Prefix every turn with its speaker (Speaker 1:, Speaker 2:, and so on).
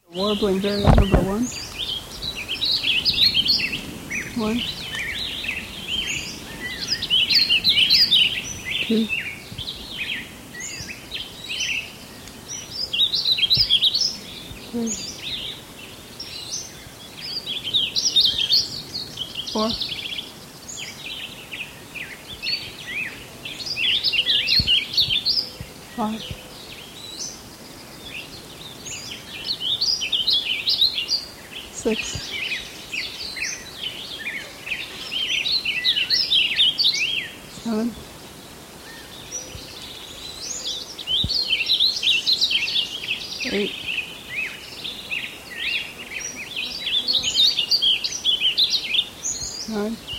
Speaker 1: Warbling variant number 1. 1, 2, 3, 4, 5, 6, 7, 8, 9,